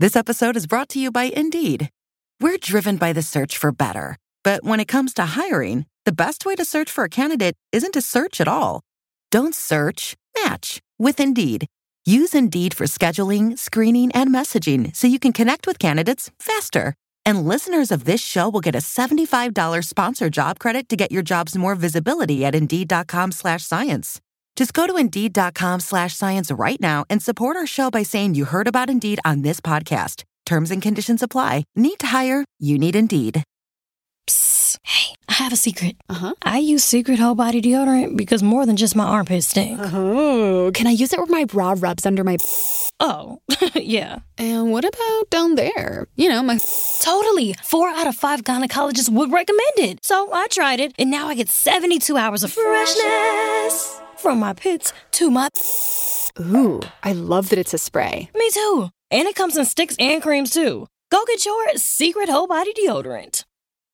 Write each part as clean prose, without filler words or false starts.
This episode is brought to you by Indeed. We're driven by the search for better. But when it comes to hiring, the best way to search for a candidate isn't to search at all. Don't search, match with Indeed. Use Indeed for scheduling, screening, and messaging so you can connect with candidates faster. And listeners of this show will get a $75 sponsored job credit to get your jobs more visibility at Indeed.com/science. Just go to Indeed.com/science right now and support our show by saying you heard about Indeed on this podcast. Terms and conditions apply. Need to hire? You need Indeed. Psst. Hey, I have a secret. I use Secret Whole Body Deodorant because more than just my armpits stink. Oh, can I use it where my bra rubs under my... Oh, yeah. And what about down there? You know, my... Totally. 4 out of 5 gynecologists would recommend it. So I tried it, and now I get 72 hours of freshness. From my pits to my... Ooh, I love that it's a spray. Me too. And it comes in sticks and creams too. Go get your Secret Whole Body Deodorant.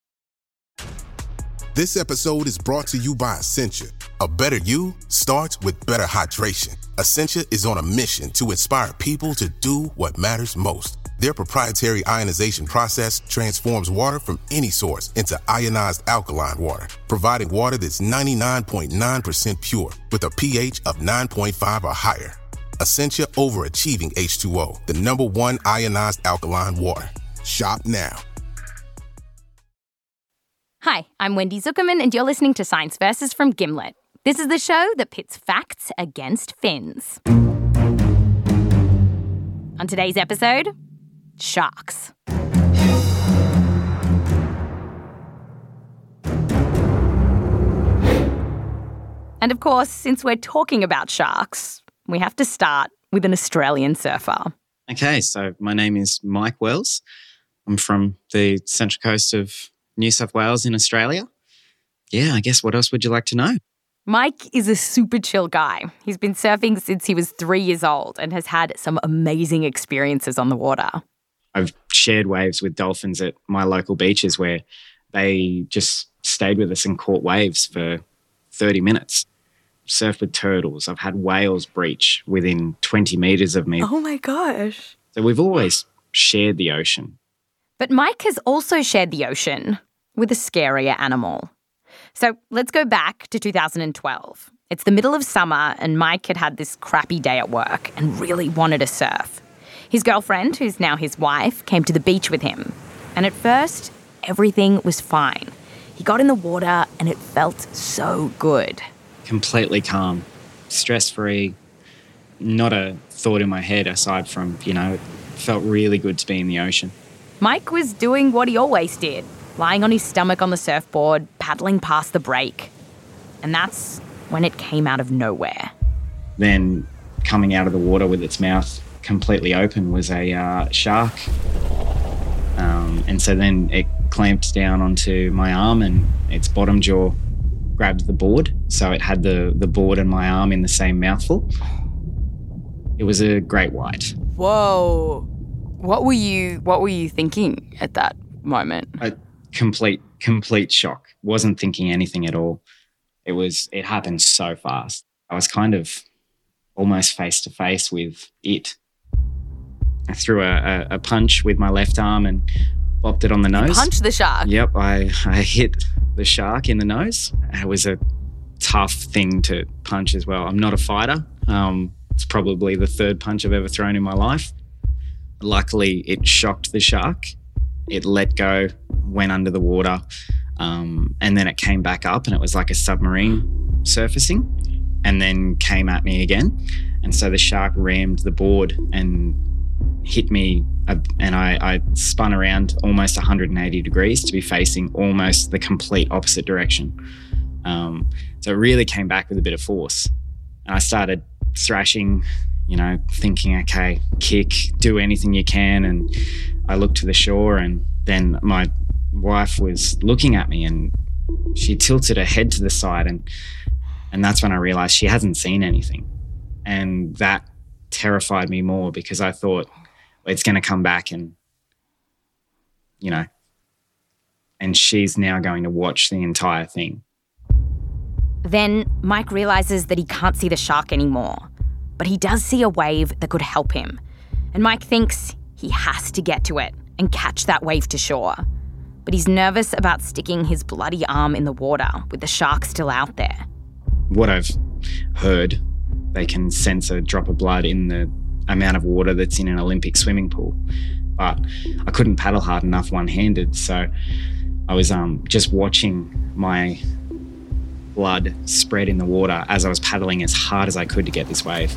This episode is brought to you by Essentia. A better you starts with better hydration. Essentia is on a mission to inspire people to do what matters most. Their proprietary ionization process transforms water from any source into ionized alkaline water, providing water that's 99.9% pure with a pH of 9.5 or higher. Essentia overachieving H2O, the #1 ionized alkaline water. Shop now. Hi, I'm Wendy Zuckerman, and you're listening to Science Versus from Gimlet. This is the show that pits facts against fins. On today's episode, sharks. And of course, since we're talking about sharks, we have to start with an Australian surfer. Okay, so my name is Mike Wells. I'm from the Central Coast of New South Wales in Australia. Yeah, I guess what else would you like to know? Mike is a super chill guy. He's been surfing since he was 3 years old and has had some amazing experiences on the water. I've shared waves with dolphins at my local beaches where they just stayed with us and caught waves for 30 minutes. Surfed with turtles. I've had whales breach within 20 metres of me. Oh my gosh. So we've always shared the ocean. But Mike has also shared the ocean with a scarier animal. So let's go back to 2012. It's the middle of summer and Mike had this crappy day at work and really wanted to surf. His girlfriend, who's now his wife, came to the beach with him. And at first, everything was fine. He got in the water and it felt so good. Completely calm, stress-free, not a thought in my head aside from, it felt really good to be in the ocean. Mike was doing what he always did, lying on his stomach on the surfboard, paddling past the break. And that's when it came out of nowhere. Then coming out of the water with its mouth completely open was a shark. And so then it clamped down onto my arm and its bottom jaw grabbed the board. So it had the board and my arm in the same mouthful. It was a great white. Whoa. What were you thinking at that moment? A complete shock. Wasn't thinking anything at all. It happened so fast. I was kind of almost face to face with it. I threw a punch with my left arm and bopped it on the nose. You punched the shark? Yep, I hit the shark in the nose. It was a tough thing to punch as well. I'm not a fighter. It's probably the third punch I've ever thrown in my life. Luckily, it shocked the shark. It let go, went under the water, and then it came back up and it was like a submarine surfacing and then came at me again. And so the shark rammed the board and hit me and I spun around almost 180 degrees to be facing almost the complete opposite direction. So it really came back with a bit of force. And I started thrashing, thinking, okay, kick, do anything you can. And I looked to the shore and then my wife was looking at me and she tilted her head to the side and that's when I realized she hasn't seen anything. And that terrified me more because I thought it's going to come back and, and she's now going to watch the entire thing. Then Mike realizes that he can't see the shark anymore, but he does see a wave that could help him. And Mike thinks He has to get to it and catch that wave to shore. But he's nervous about sticking his bloody arm in the water with the shark still out there. What I've heard, they can sense a drop of blood in the amount of water that's in an Olympic swimming pool. But I couldn't paddle hard enough one-handed, so I was just watching my blood spread in the water as I was paddling as hard as I could to get this wave.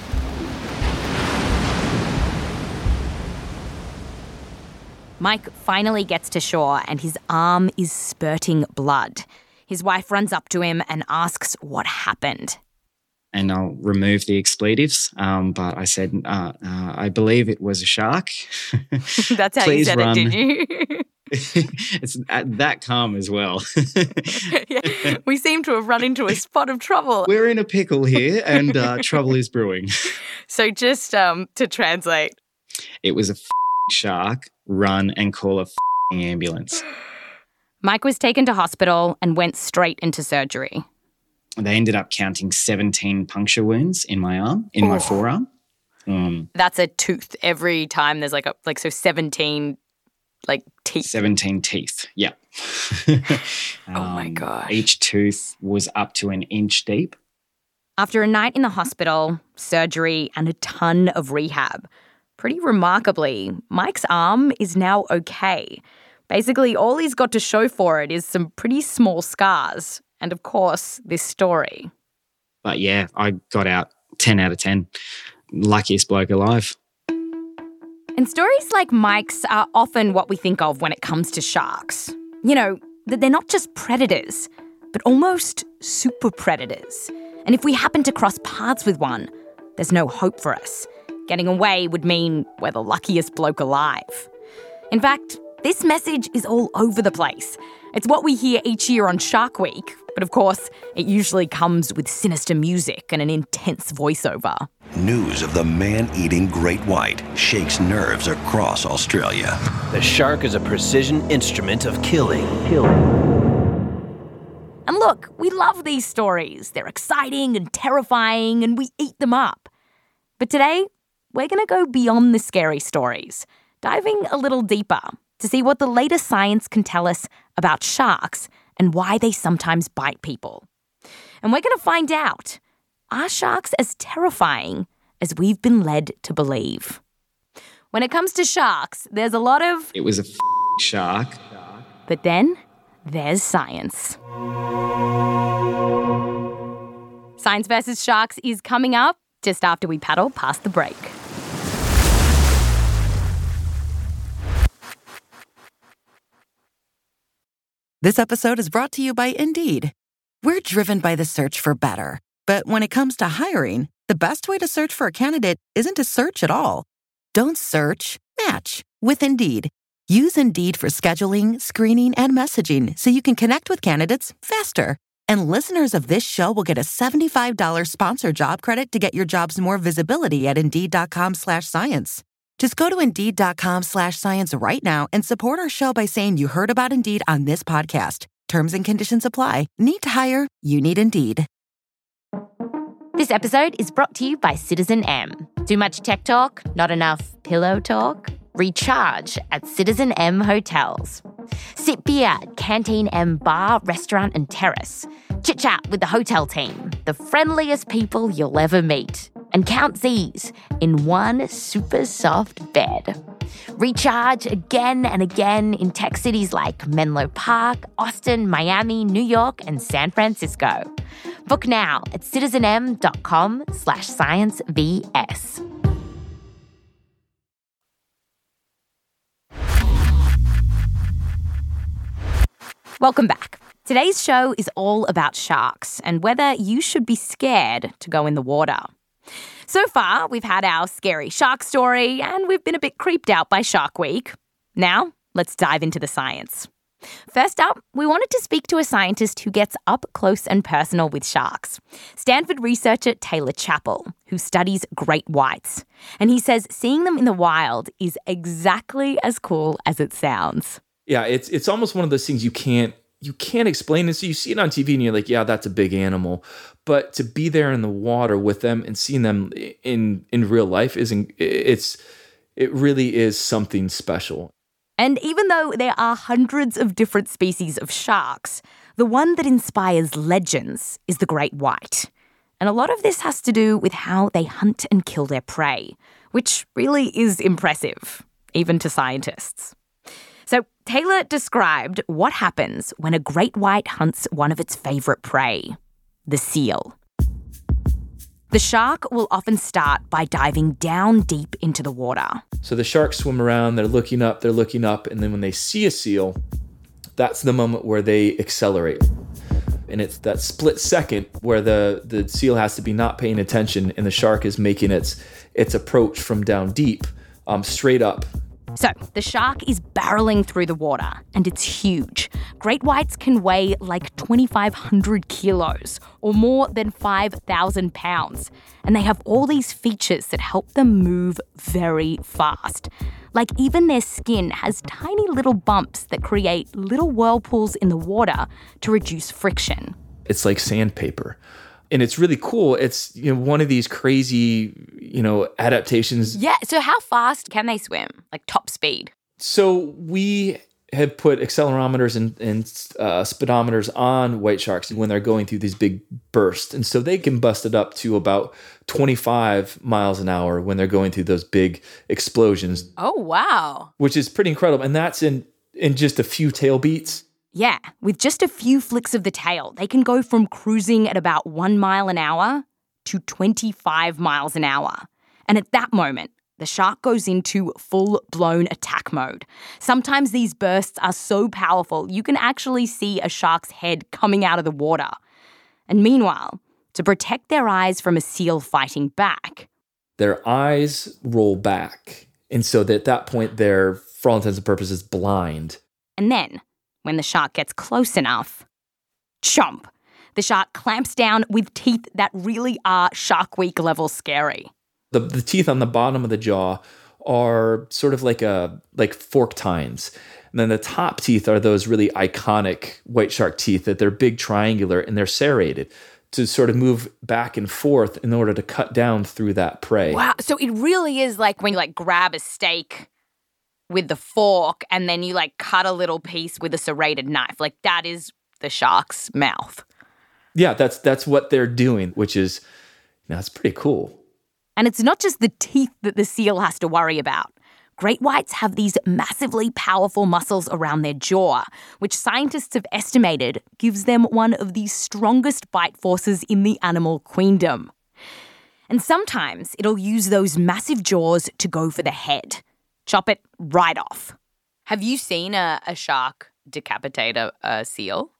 Mike finally gets to shore and his arm is spurting blood. His wife runs up to him and asks what happened. And I'll remove the expletives, but I said, I believe it was a shark. That's how you said run. it, did you? It's that calm as well. Yeah, we seem to have run into a spot of trouble. We're in a pickle here and trouble is brewing. So just to translate. It was a shark. Run and call a ambulance. Mike was taken to hospital and went straight into surgery. They ended up counting 17 puncture wounds in my arm, in my forearm. That's a tooth every time there's 17 teeth. 17 teeth, yeah. Oh my gosh. Each tooth was up to an inch deep. After a night in the hospital, surgery, and a ton of rehab, pretty remarkably, Mike's arm is now okay. Basically, all he's got to show for it is some pretty small scars. And of course, this story. But yeah, I got out 10 out of 10. Luckiest bloke alive. And stories like Mike's are often what we think of when it comes to sharks. You know, that they're not just predators, but almost super predators. And if we happen to cross paths with one, there's no hope for us. Getting away would mean we're the luckiest bloke alive. In fact, this message is all over the place. It's what we hear each year on Shark Week, but of course, it usually comes with sinister music and an intense voiceover. News of the man-eating great white shakes nerves across Australia. The shark is a precision instrument of killing. And look, we love these stories. They're exciting and terrifying, and we eat them up. But today, we're going to go beyond the scary stories, diving a little deeper to see what the latest science can tell us about sharks and why they sometimes bite people. And we're going to find out, are sharks as terrifying as we've been led to believe? When it comes to sharks, there's a lot of... It was a shark. But then there's science. Science versus Sharks is coming up just after we paddle past the break. This episode is brought to you by Indeed. We're driven by the search for better. But when it comes to hiring, the best way to search for a candidate isn't to search at all. Don't search, match with Indeed. Use Indeed for scheduling, screening, and messaging so you can connect with candidates faster. And listeners of this show will get a $75 sponsored job credit to get your jobs more visibility at Indeed.com/science. Just go to Indeed.com/science right now and support our show by saying you heard about Indeed on this podcast. Terms and conditions apply. Need to hire? You need Indeed. This episode is brought to you by Citizen M. Too much tech talk? Not enough pillow talk? Recharge at Citizen M hotels. Sip beer at Canteen M bar, restaurant and terrace. Chit-chat with the hotel team, the friendliest people you'll ever meet. And count Z's in one super soft bed. Recharge again and again in tech cities like Menlo Park, Austin, Miami, New York, and San Francisco. Book now at citizenm.com/sciencevs. Welcome back. Today's show is all about sharks and whether you should be scared to go in the water. So far, we've had our scary shark story and we've been a bit creeped out by Shark Week. Now, let's dive into the science. First up, we wanted to speak to a scientist who gets up close and personal with sharks, Stanford researcher Taylor Chappell, who studies great whites. And he says seeing them in the wild is exactly as cool as it sounds. Yeah, it's almost one of those things you can't explain it. So you see it on TV and you're like, yeah, that's a big animal. But to be there in the water with them and seeing them in real life it's It really is something special. And even though there are hundreds of different species of sharks, the one that inspires legends is the great white. And a lot of this has to do with how they hunt and kill their prey, which really is impressive, even to scientists. So Taylor described what happens when a great white hunts one of its favourite prey, the seal. The shark will often start by diving down deep into the water. So the sharks swim around, they're looking up, and then when they see a seal, that's the moment where they accelerate. And it's that split second where the seal has to be not paying attention and the shark is making its approach from down deep, straight up. So the shark is barreling through the water, and it's huge. Great whites can weigh like 2,500 kilos, or more than 5,000 pounds. And they have all these features that help them move very fast. Like even their skin has tiny little bumps that create little whirlpools in the water to reduce friction. It's like sandpaper. And it's really cool. It's one of these crazy, adaptations. Yeah, so how fast can they swim? Like top speed? So we have put accelerometers and speedometers on white sharks when they're going through these big bursts. And so they can bust it up to about 25 miles an hour when they're going through those big explosions. Oh, wow. Which is pretty incredible. And that's in just a few tail beats. Yeah, with just a few flicks of the tail, they can go from cruising at about 1 mile an hour to 25 miles an hour. And at that moment, the shark goes into full-blown attack mode. Sometimes these bursts are so powerful, you can actually see a shark's head coming out of the water. And meanwhile, to protect their eyes from a seal fighting back, their eyes roll back. And so that at that point, they're, for all intents and purposes, blind. And then, when the shark gets close enough, chomp! The shark clamps down with teeth that really are Shark Week level scary. The teeth on the bottom of the jaw are sort of like forked tines. And then the top teeth are those really iconic white shark teeth that they're big, triangular, and they're serrated to sort of move back and forth in order to cut down through that prey. Wow, so it really is like when you grab a steak with the fork and then you cut a little piece with a serrated knife. That is the shark's mouth. Yeah, that's what they're doing, which is, it's pretty cool. And it's not just the teeth that the seal has to worry about. Great whites have these massively powerful muscles around their jaw, which scientists have estimated gives them one of the strongest bite forces in the animal queendom. And sometimes it'll use those massive jaws to go for the head. Chop it right off. Have you seen a shark decapitate a seal?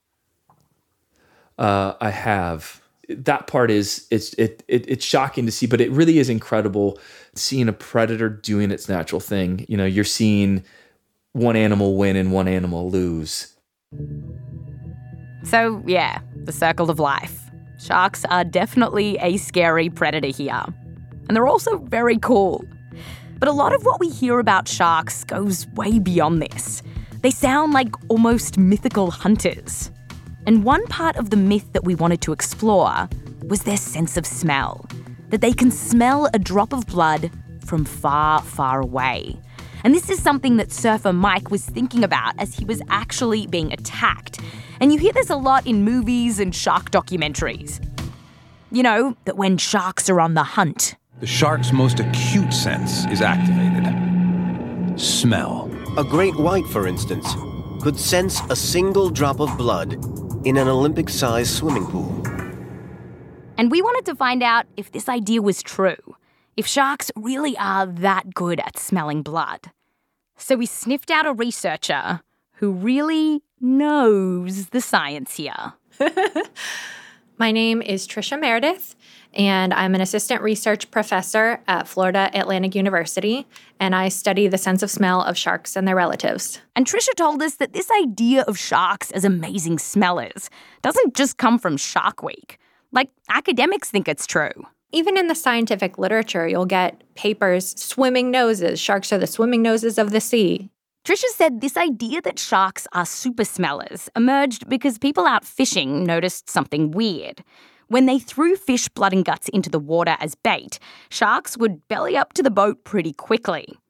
I have. That part is it's shocking to see, but it really is incredible seeing a predator doing its natural thing. You're seeing one animal win and one animal lose. So yeah, the circle of life. Sharks are definitely a scary predator here. And they're also very cool. But a lot of what we hear about sharks goes way beyond this. They sound like almost mythical hunters. And one part of the myth that we wanted to explore was their sense of smell. That they can smell a drop of blood from far, far away. And this is something that surfer Mike was thinking about as he was actually being attacked. And you hear this a lot in movies and shark documentaries. That when sharks are on the hunt, the shark's most acute sense is activated. Smell. A great white, for instance, could sense a single drop of blood in an Olympic-sized swimming pool. And we wanted to find out if this idea was true, if sharks really are that good at smelling blood. So we sniffed out a researcher who really knows the science here. My name is Trisha Meredith, and I'm an assistant research professor at Florida Atlantic University, and I study the sense of smell of sharks and their relatives. And Trisha told us that this idea of sharks as amazing smellers doesn't just come from Shark Week. Academics think it's true. Even in the scientific literature, you'll get papers, swimming noses. Sharks are the swimming noses of the sea. Trisha said this idea that sharks are super smellers emerged because people out fishing noticed something weird. When they threw fish blood and guts into the water as bait, sharks would belly up to the boat pretty quickly.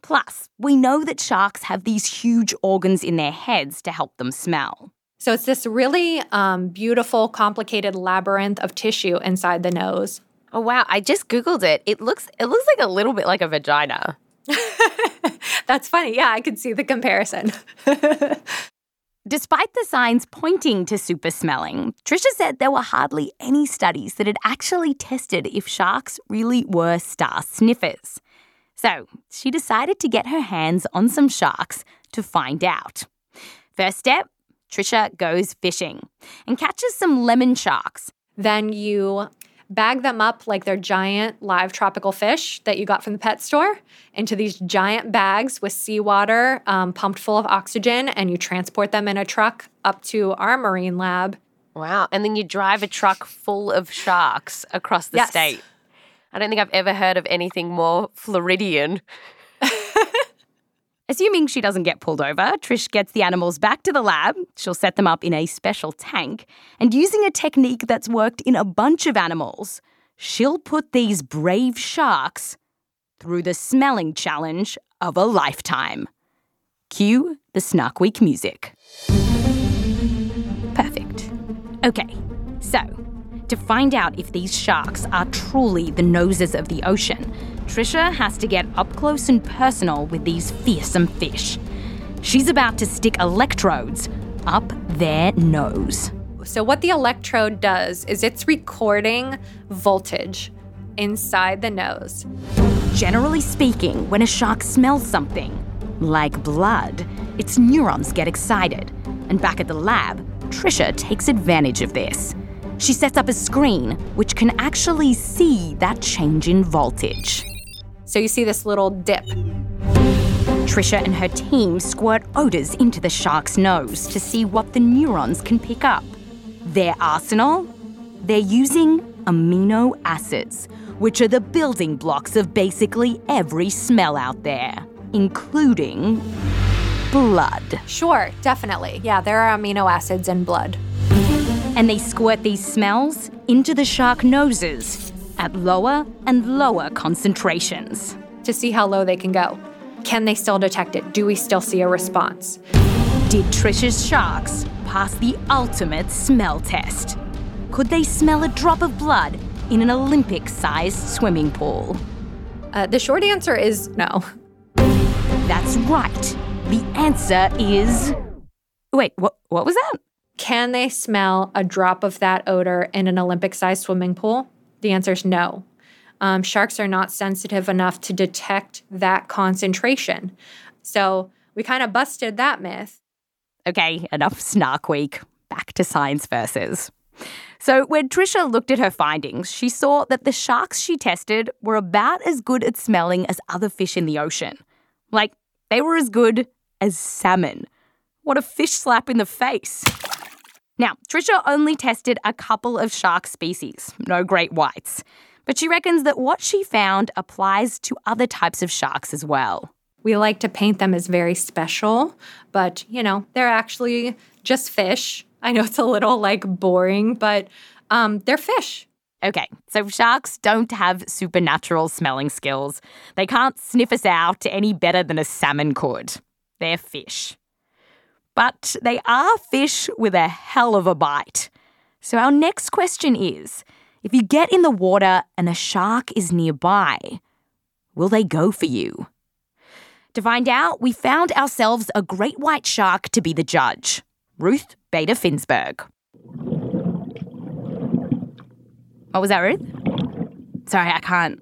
Plus, we know that sharks have these huge organs in their heads to help them smell. So it's this really beautiful, complicated labyrinth of tissue inside the nose. Oh, wow. I just Googled it. It looks like a little bit like a vagina. That's funny. Yeah, I could see the comparison. Despite the signs pointing to super smelling, Trisha said there were hardly any studies that had actually tested if sharks really were star sniffers. So she decided to get her hands on some sharks to find out. First step, Trisha goes fishing and catches some lemon sharks. Then you bag them up like they're giant live tropical fish that you got from the pet store into these giant bags with seawater pumped full of oxygen, and you transport them in a truck up to our marine lab. Wow. And then you drive a truck full of sharks across the state. I don't think I've ever heard of anything more Floridian. Assuming she doesn't get pulled over, Trish gets the animals back to the lab. She'll set them up in a special tank. And using a technique that's worked in a bunch of animals, she'll put these brave sharks through the smelling challenge of a lifetime. Cue the Snark Week music. Perfect. Okay, so to find out if these sharks are truly the noses of the ocean, Trisha has to get up close and personal with these fearsome fish. She's about to stick electrodes up their nose. So what the electrode does is it's recording voltage inside the nose. Generally speaking, when a shark smells something, like blood, its neurons get excited. And back at the lab, Trisha takes advantage of this. She sets up a screen which can actually see that change in voltage. So you see this little dip. Trisha and her team squirt odors into the shark's nose to see what the neurons can pick up. Their arsenal? They're using amino acids, which are the building blocks of basically every smell out there, including blood. Sure, definitely. Yeah, there are amino acids in blood. And they squirt these smells into the shark noses at lower and lower concentrations. To see how low they can go. Can they still detect it? Do we still see a response? Did Trisha's sharks pass the ultimate smell test? Could they smell a drop of blood in an Olympic-sized swimming pool? The short answer is no. That's right. The answer is... Wait, what was that? Can they smell a drop of that odor in an Olympic-sized swimming pool? The answer is no. Sharks are not sensitive enough to detect that concentration. So we kind of busted that myth. Okay, enough Snark Week. Back to Science Versus. So when Trisha looked at her findings, she saw that the sharks she tested were about as good at smelling as other fish in the ocean. Like, they were as good as salmon. What a fish slap in the face. Now, Trisha only tested a couple of shark species, no great whites. But she reckons that what she found applies to other types of sharks as well. We like to paint them as very special, but, they're actually just fish. I know it's a little, boring, but they're fish. Okay, so sharks don't have supernatural smelling skills. They can't sniff us out any better than a salmon could. They're fish. But they are fish with a hell of a bite. So our next question is, if you get in the water and a shark is nearby, will they go for you? To find out, we found ourselves a great white shark to be the judge, Ruth Bader Finsberg. What was that, Ruth? Sorry, I can't,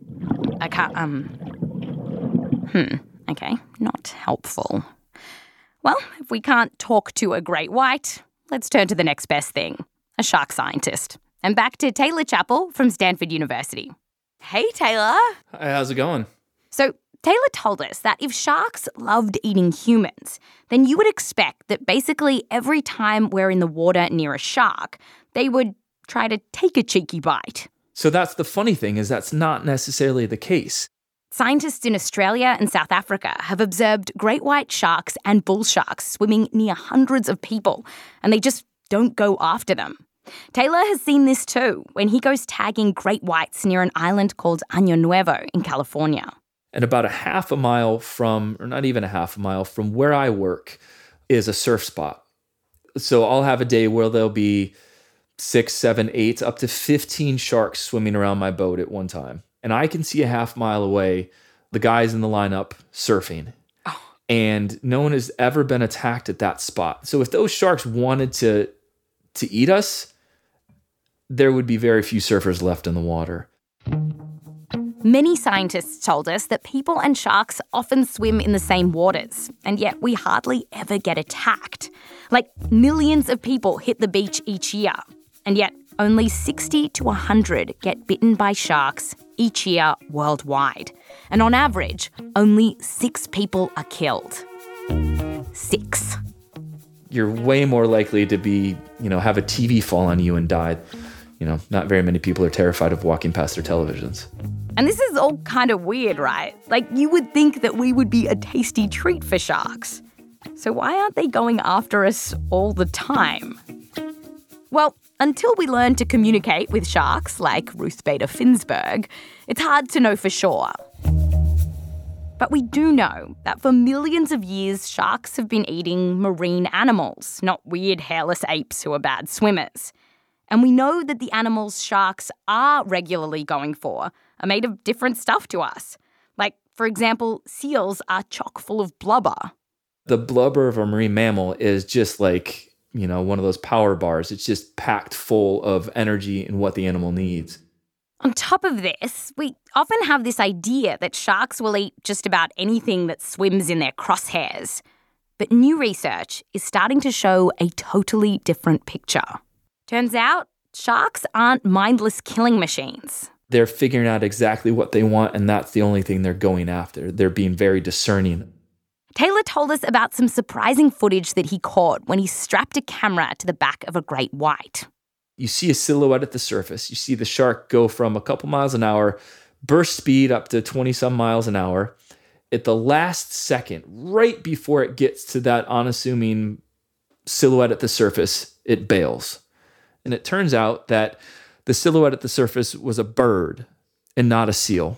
okay, not helpful. Well, if we can't talk to a great white, let's turn to the next best thing, a shark scientist. And back to Taylor Chappell from Stanford University. Hey, Taylor. Hi, how's it going? So Taylor told us that if sharks loved eating humans, then you would expect that basically every time we're in the water near a shark, they would try to take a cheeky bite. So that's the funny thing, is that's not necessarily the case. Scientists in Australia and South Africa have observed great white sharks and bull sharks swimming near hundreds of people, and they just don't go after them. Taylor has seen this too when he goes tagging great whites near an island called Año Nuevo in California. And about a half a mile from, or not even a half a mile from where I work, is a surf spot. So I'll have a day where there'll be 6, 7, 8, up to 15 sharks swimming around my boat at one time. And I can see a half mile away the guys in the lineup surfing. Oh. And no one has ever been attacked at that spot. So if those sharks wanted to eat us, there would be very few surfers left in the water. Many scientists told us that people and sharks often swim in the same waters, and yet we hardly ever get attacked. Like, millions of people hit the beach each year, and yet only 60 to 100 get bitten by sharks each year worldwide. And on average, only 6 people are killed. 6. You're way more likely to be, have a TV fall on you and die. Not very many people are terrified of walking past their televisions. And this is all kind of weird, right? Like, you would think that we would be a tasty treat for sharks. So why aren't they going after us all the time? Well, until we learn to communicate with sharks like Ruth Bader Ginsburg, it's hard to know for sure. But we do know that for millions of years, sharks have been eating marine animals, not weird hairless apes who are bad swimmers. And we know that the animals sharks are regularly going for are made of different stuff to us. Like, for example, seals are chock full of blubber. The blubber of a marine mammal is just like, one of those power bars. It's just packed full of energy and what the animal needs. On top of this, we often have this idea that sharks will eat just about anything that swims in their crosshairs. But new research is starting to show a totally different picture. Turns out, sharks aren't mindless killing machines. They're figuring out exactly what they want, and that's the only thing they're going after. They're being very discerning. Taylor told us about some surprising footage that he caught when he strapped a camera to the back of a great white. You see a silhouette at the surface. You see the shark go from a couple miles an hour, burst speed up to 20-some miles an hour. At the last second, right before it gets to that unassuming silhouette at the surface, it bails. And it turns out that the silhouette at the surface was a bird and not a seal.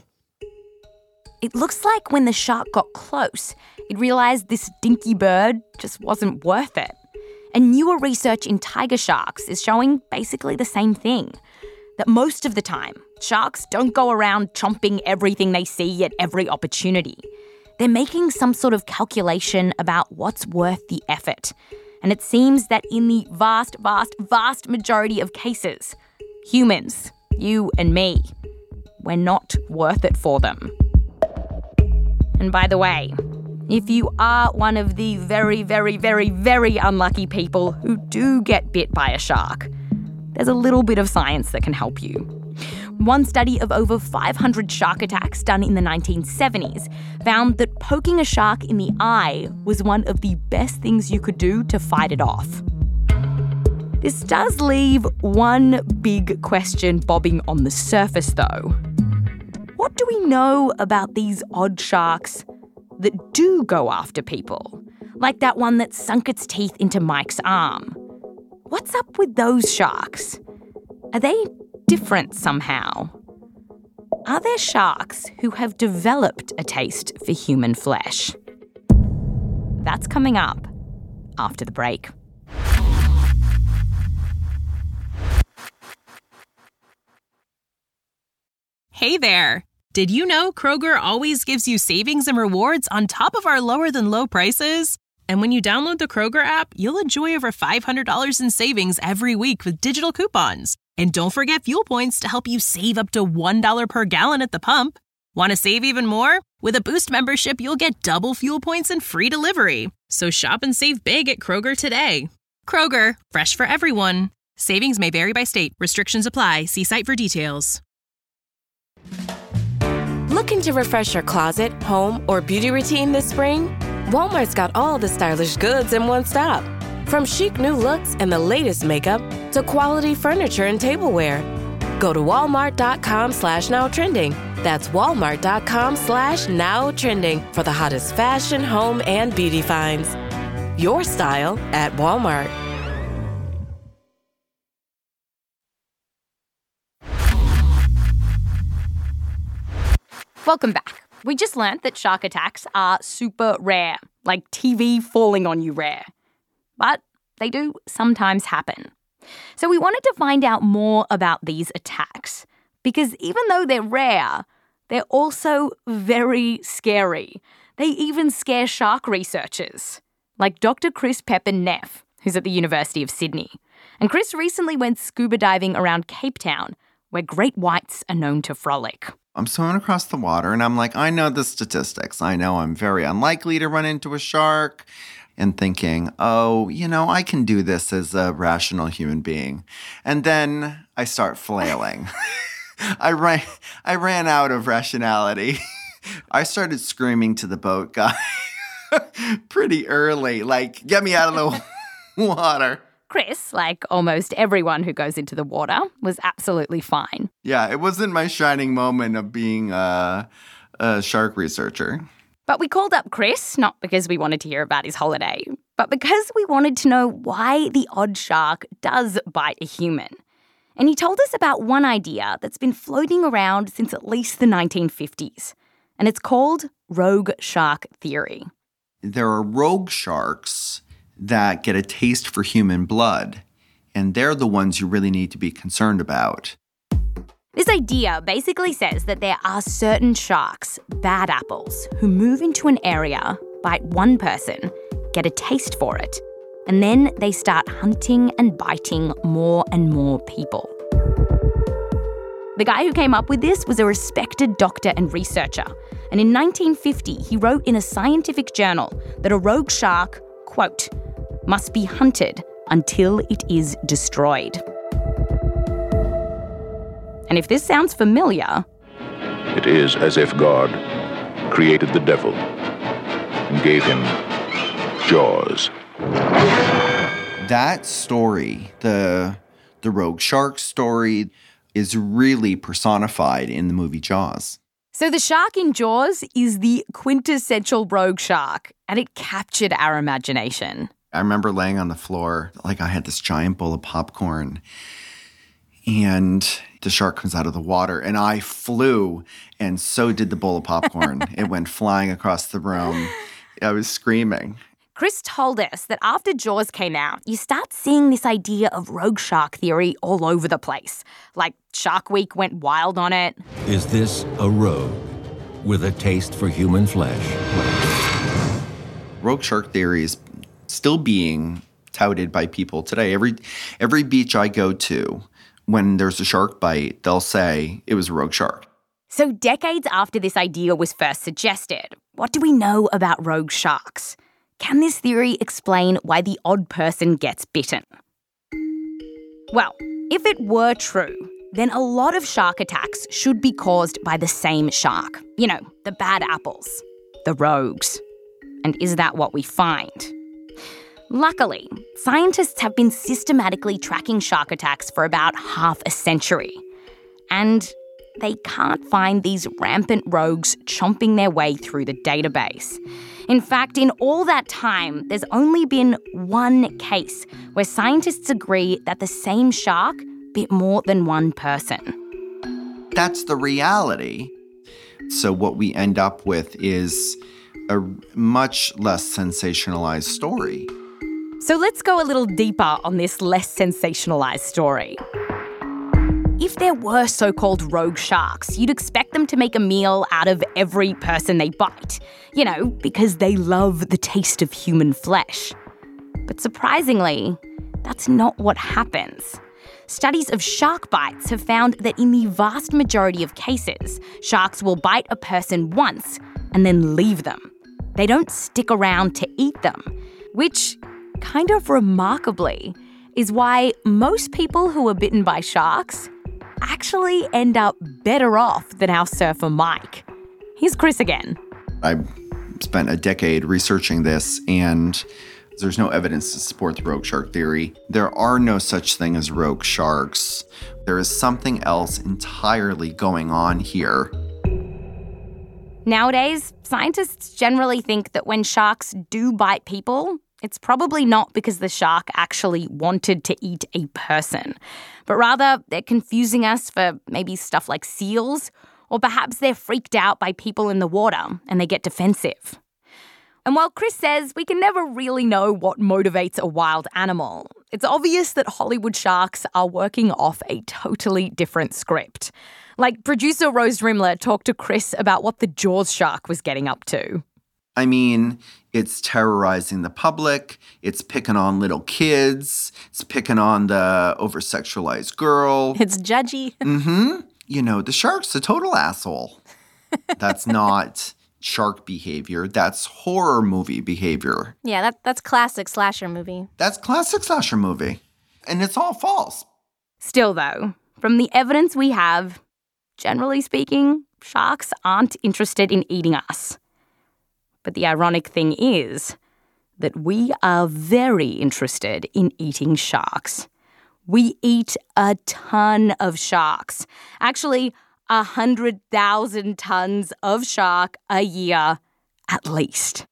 It looks like when the shark got close, it realised this dinky bird just wasn't worth it. And newer research in tiger sharks is showing basically the same thing. That most of the time, sharks don't go around chomping everything they see at every opportunity. They're making some sort of calculation about what's worth the effort. And it seems that in the vast, vast, vast majority of cases, humans, you and me, we're not worth it for them. And by the way, if you are one of the very, very, very, very unlucky people who do get bit by a shark, there's a little bit of science that can help you. One study of over 500 shark attacks done in the 1970s found that poking a shark in the eye was one of the best things you could do to fight it off. This does leave one big question bobbing on the surface, though. What do we know about these odd sharks that do go after people? Like that one that sunk its teeth into Mike's arm. What's up with those sharks? Are they different somehow? Are there sharks who have developed a taste for human flesh? That's coming up after the break. Hey there! Did you know Kroger always gives you savings and rewards on top of our lower-than-low prices? And when you download the Kroger app, you'll enjoy over $500 in savings every week with digital coupons. And don't forget fuel points to help you save up to $1 per gallon at the pump. Want to save even more? With a Boost membership, you'll get double fuel points and free delivery. So shop and save big at Kroger today. Kroger, fresh for everyone. Savings may vary by state. Restrictions apply. See site for details. Looking to refresh your closet, home, or beauty routine this spring? Walmart's got all the stylish goods in one stop. From chic new looks and the latest makeup to quality furniture and tableware. Go to walmart.com/nowtrending. That's walmart.com/nowtrending for the hottest fashion, home, and beauty finds. Your style at Walmart. Welcome back. We just learned that shark attacks are super rare, like TV falling on you rare. But they do sometimes happen. So we wanted to find out more about these attacks, because even though they're rare, they're also very scary. They even scare shark researchers, like Dr. Chris Pepin-Neff, who's at the University of Sydney. And Chris recently went scuba diving around Cape Town, where great whites are known to frolic. I'm swimming across the water, and I'm like, I know the statistics. I know I'm very unlikely to run into a shark. And thinking, oh, I can do this as a rational human being. And then I start flailing. I ran out of rationality. I started screaming to the boat guy pretty early, like, get me out of the water. Chris, like almost everyone who goes into the water, was absolutely fine. Yeah, it wasn't my shining moment of being a shark researcher. But we called up Chris, not because we wanted to hear about his holiday, but because we wanted to know why the odd shark does bite a human. And he told us about one idea that's been floating around since at least the 1950s. And it's called rogue shark theory. There are rogue sharks that get a taste for human blood, and they're the ones you really need to be concerned about. This idea basically says that there are certain sharks, bad apples, who move into an area, bite one person, get a taste for it, and then they start hunting and biting more and more people. The guy who came up with this was a respected doctor and researcher, and in 1950 he wrote in a scientific journal that a rogue shark, quote, must be hunted until it is destroyed. And if this sounds familiar... It is as if God created the devil and gave him jaws. That story, the rogue shark story, is really personified in the movie Jaws. So the shark in Jaws is the quintessential rogue shark, and it captured our imagination. I remember laying on the floor, like I had this giant bowl of popcorn, and the shark comes out of the water, and I flew, and so did the bowl of popcorn. It went flying across the room. I was screaming. Chris told us that after Jaws came out, you start seeing this idea of rogue shark theory all over the place. Like Shark Week went wild on it. Is this a rogue with a taste for human flesh? Rogue shark theory is still being touted by people today. Every beach I go to, when there's a shark bite, they'll say it was a rogue shark. So decades after this idea was first suggested, what do we know about rogue sharks? Can this theory explain why the odd person gets bitten? Well, if it were true, then a lot of shark attacks should be caused by the same shark. You know, the bad apples, the rogues. And is that what we find? Luckily, scientists have been systematically tracking shark attacks for about half a century. And they can't find these rampant rogues chomping their way through the database. In fact, in all that time, there's only been one case where scientists agree that the same shark bit more than one person. That's the reality. So what we end up with is a much less sensationalized story. So let's go a little deeper on this less sensationalized story. If there were so-called rogue sharks, you'd expect them to make a meal out of every person they bite, you know, because they love the taste of human flesh. But surprisingly, that's not what happens. Studies of shark bites have found that in the vast majority of cases, sharks will bite a person once and then leave them. They don't stick around to eat them, which, kind of remarkably, is why most people who are bitten by sharks actually end up better off than our surfer Mike. Here's Chris again. I spent a decade researching this, and there's no evidence to support the rogue shark theory. There are no such thing as rogue sharks. There is something else entirely going on here. Nowadays, scientists generally think that when sharks do bite people, it's probably not because the shark actually wanted to eat a person, but rather they're confusing us for maybe stuff like seals Or perhaps they're freaked out by people in the water and they get defensive. And while Chris says we can never really know what motivates a wild animal, it's obvious that Hollywood sharks are working off a totally different script. Like, producer Rose Rimler talked to Chris about what the Jaws shark was getting up to. I mean, it's terrorizing the public, it's picking on little kids, it's picking on the over-sexualized girl. It's judgy. Mm-hmm. You know, the shark's a total asshole. That's not shark behavior. That's horror movie behavior. Yeah, that's classic slasher movie. That's classic slasher movie. And it's all false. Still, though, from the evidence we have, generally speaking, sharks aren't interested in eating us. But the ironic thing is that we are very interested in eating sharks. We eat a ton of sharks. Actually, 100,000 tons of shark a year, at least.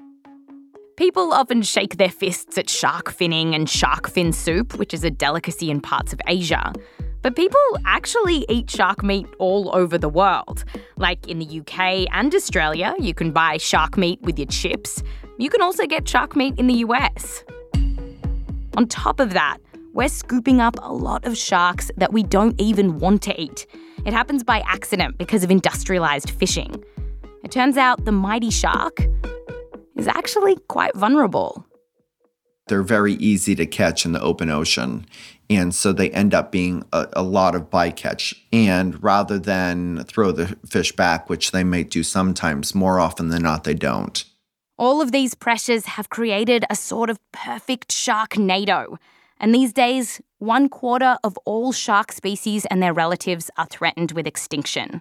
People often shake their fists at shark finning and shark fin soup, which is a delicacy in parts of Asia. But people actually eat shark meat all over the world. Like in the UK and Australia, you can buy shark meat with your chips. You can also get shark meat in the US. On top of that, we're scooping up a lot of sharks that we don't even want to eat. It happens by accident because of industrialized fishing. It turns out the mighty shark is actually quite vulnerable. They're very easy to catch in the open ocean. And so they end up being a lot of bycatch. And rather than throw the fish back, which they may do sometimes, more often than not, they don't. All of these pressures have created a sort of perfect sharknado. And these days, 1/4 of all shark species and their relatives are threatened with extinction.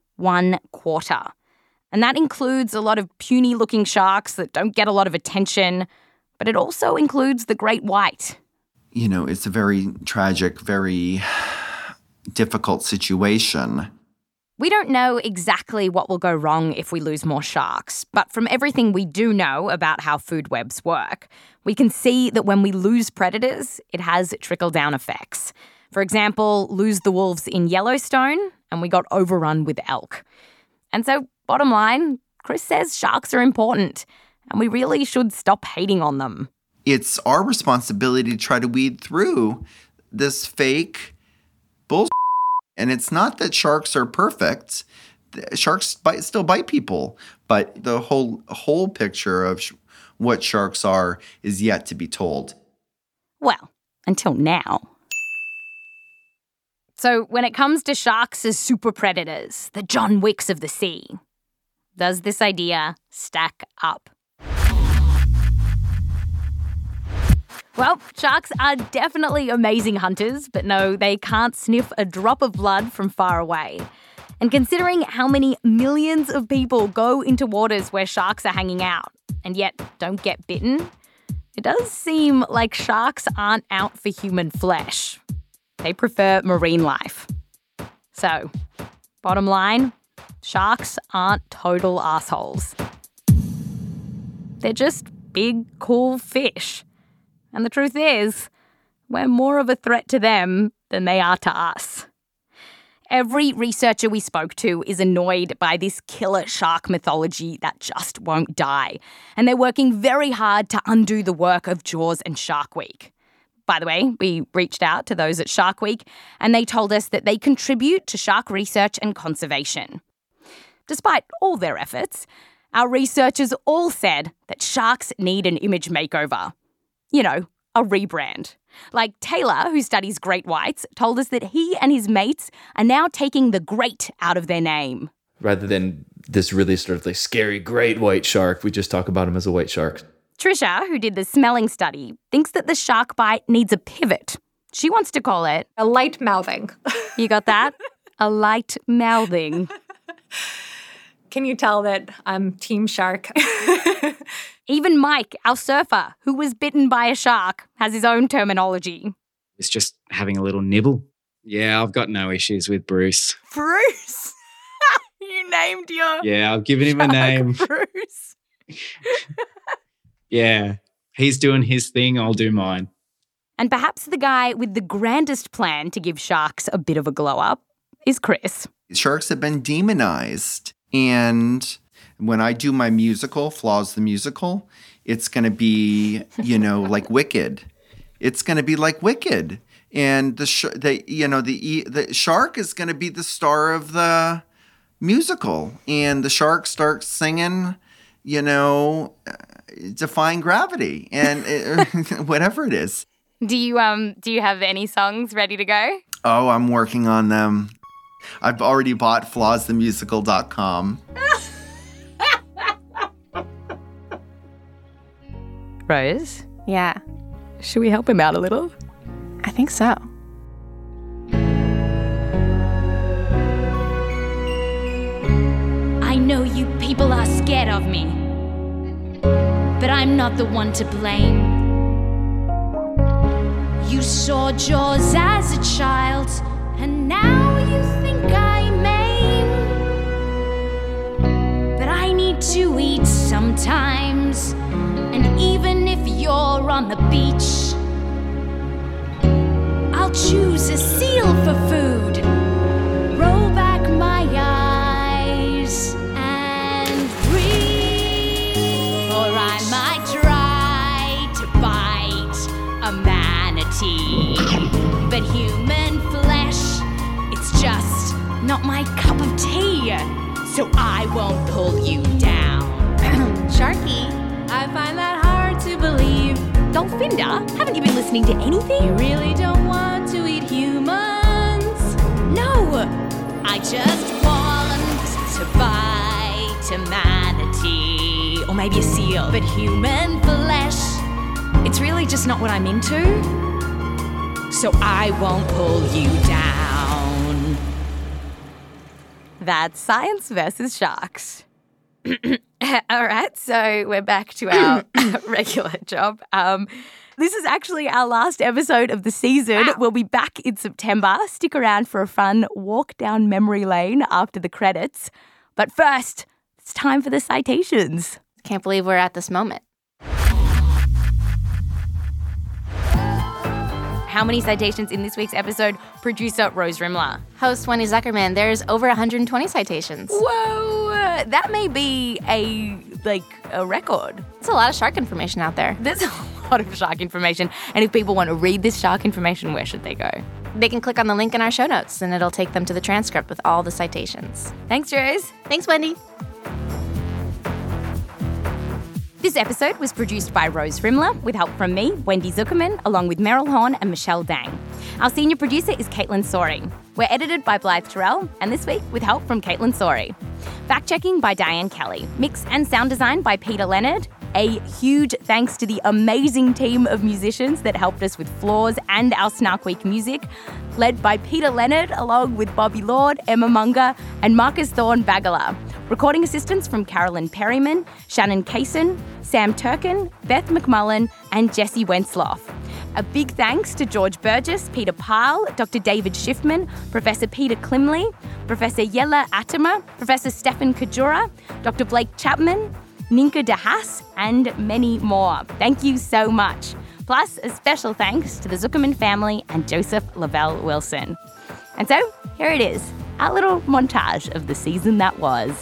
1/4. And that includes a lot of puny-looking sharks that don't get a lot of attention, but it also includes the great white. You know, it's a very tragic, very difficult situation. We don't know exactly what will go wrong if we lose more sharks, but from everything we do know about how food webs work, we can see that when we lose predators, it has trickle-down effects. For example, lose the wolves in Yellowstone, and we got overrun with elk. And so, bottom line, Chris says sharks are important, and we really should stop hating on them. It's our responsibility to try to weed through this fake bullshit. And it's not that sharks are perfect. Sharks still bite people. But the whole picture of what sharks are is yet to be told. Well, until now. So when it comes to sharks as super predators, the John Wicks of the sea, does this idea stack up? Well, sharks are definitely amazing hunters, but no, they can't sniff a drop of blood from far away. And considering how many millions of people go into waters where sharks are hanging out and yet don't get bitten, it does seem like sharks aren't out for human flesh. They prefer marine life. So, bottom line, sharks aren't total assholes. They're just big, cool fish. And the truth is, we're more of a threat to them than they are to us. Every researcher we spoke to is annoyed by this killer shark mythology that just won't die. And they're working very hard to undo the work of Jaws and Shark Week. By the way, we reached out to those at Shark Week, and they told us that they contribute to shark research and conservation. Despite all their efforts, our researchers all said that sharks need an image makeover. You know, a rebrand. Like Taylor, who studies great whites, told us that he and his mates are now taking the great out of their name. Rather than this really sort of like scary great white shark, we just talk about him as a white shark. Trisha, who did the smelling study, thinks that the shark bite needs a pivot. She wants to call it a light mouthing. You got that? A light mouthing. Can you tell that I'm Team Shark? Even Mike, our surfer, who was bitten by a shark, has his own terminology. It's just having a little nibble. Yeah, I've got no issues with Bruce. Bruce? You named your Yeah, I've given him a name. Bruce. Yeah, he's doing his thing, I'll do mine. And perhaps the guy with the grandest plan to give sharks a bit of a glow up is Chris. Sharks have been demonized. And when I do my musical, Flaws the Musical, it's going to be, like Wicked. It's going to be like Wicked. And the shark is going to be the star of the musical. And the shark starts singing, Defying Gravity and whatever it is. Do you have any songs ready to go? Oh, I'm working on them. I've already bought flawsthemusical.com. Rose? Yeah. Should we help him out a little? I think so. I know you people are scared of me, but I'm not the one to blame. You saw Jaws as a child, and now you think I'm lame. But I need to eat sometimes, and even if you're on the beach, I'll choose a seal for food. Roll back my eyes and breathe, or I might try to bite a manatee. But human flesh, it's just not my cup of tea, so I won't pull you down. Sharky, I find that hard to believe. Dolphinda, haven't you been listening to anything? You really don't want to eat humans? No, I just want to bite a manatee, or maybe a seal. But human flesh, it's really just not what I'm into, so I won't pull you down. That's Science versus Sharks. All right, so we're back to our regular job. This is actually our last episode of the season. Wow. We'll be back in September. Stick around for a fun walk down memory lane after the credits. But first, it's time for the citations. Can't believe we're at this moment. How many citations in this week's episode? Producer Rose Rimler. Host Wendy Zuckerman. There's over 120 citations. Whoa! That may be a record. It's a lot of shark information out there. There's a lot of shark information. And if people want to read this shark information, where should they go? They can click on the link in our show notes, and it'll take them to the transcript with all the citations. Thanks, Rose. Thanks, Wendy. This episode was produced by Rose Rimler with help from me, Wendy Zuckerman, along with Meryl Horn and Michelle Dang. Our senior producer is Caitlin Sorey. We're edited by Blythe Terrell, and this week with help from Caitlin Sorey. Fact-checking by Diane Kelly. Mix and sound design by Peter Leonard. A huge thanks to the amazing team of musicians that helped us with Flaws and our Snark Week music, led by Peter Leonard along with Bobby Lord, Emma Munger, and Marcus Thorne Bagala. Recording assistance from Carolyn Perryman, Shannon Kaysen, Sam Turkin, Beth McMullen, and Jesse Wensloff. A big thanks to George Burgess, Peter Pyle, Dr. David Schiffman, Professor Peter Klimley, Professor Yella Atema, Professor Stefan Kajura, Dr. Blake Chapman, Ninka DeHaas, and many more. Thank you so much. Plus, a special thanks to the Zuckerman family and Joseph Lavelle Wilson. And so, here it is, our little montage of the season that was.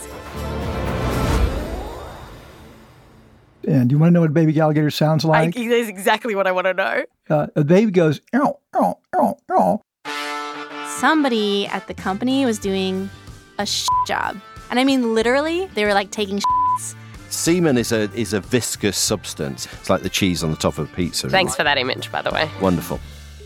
And do you want to know what a baby alligator sounds like? That's exactly what I want to know. A baby goes, ow, ow, ow, ow. Somebody at the company was doing a job. And I mean, literally, they were like taking shits. Semen is a viscous substance. It's like the cheese on the top of a pizza. Thanks for that image, by the way. Wonderful.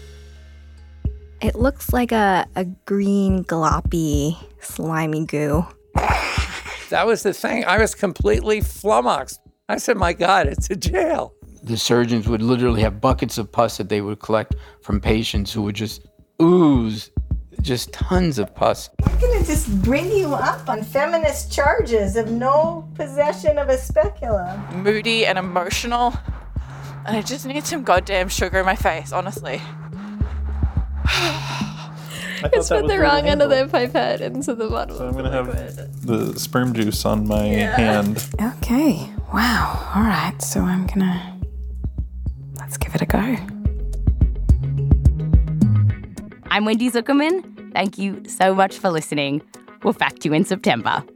It looks like a green, gloppy, slimy goo. That was the thing. I was completely flummoxed. I said, my God, it's a jail. The surgeons would literally have buckets of pus that they would collect from patients who would just ooze, just tons of pus. I'm gonna just bring you up on feminist charges of no possession of a speculum. Moody and emotional, and I just need some goddamn sugar in my face, honestly. It's put the wrong end of the pipette into the bottom. So I'm going to have the sperm juice on my hand. Okay. Wow. All right. So let's give it a go. I'm Wendy Zuckerman. Thank you so much for listening. We'll fact you in September.